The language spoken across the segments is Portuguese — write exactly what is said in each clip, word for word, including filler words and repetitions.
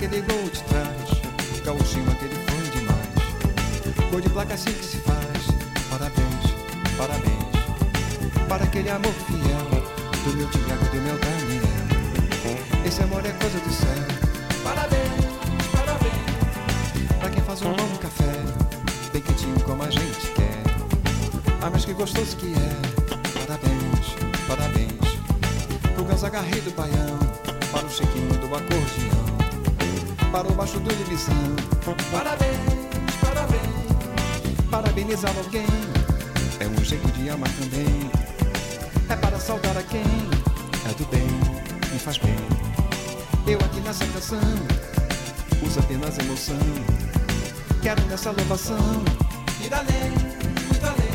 aquele gol de trás, gauchinho aquele foi demais. Gol de placa assim que se faz. Parabéns, parabéns. Para aquele amor fiel, do meu Tiago, do meu Daniel. Esse amor é coisa do céu. Parabéns, parabéns. Pra quem faz um bom café, bem quentinho como a gente quer. Ah, mas que gostoso que é. Parabéns, parabéns. Pro Gonzaga rei do Baião, para o Chiquinho do acordeão, para o baixo do Luizão. Parabéns, parabéns. Parabenizar alguém é um jeito de amar também. É para saudar a quem é do bem, me faz bem. Eu aqui nessa canção uso apenas emoção. Quero nessa louvação ir além, muito além.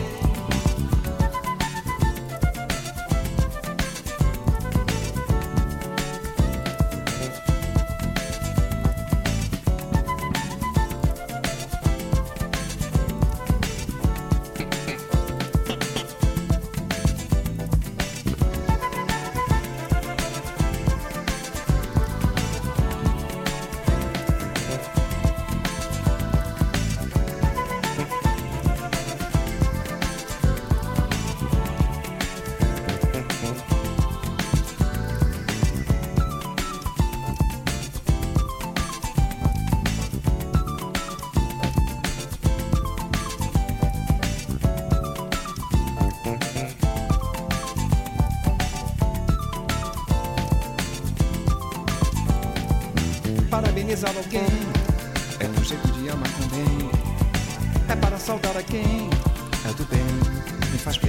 Parabenizar alguém é um jeito de amar também. É para saudar a quem é do bem, me faz bem.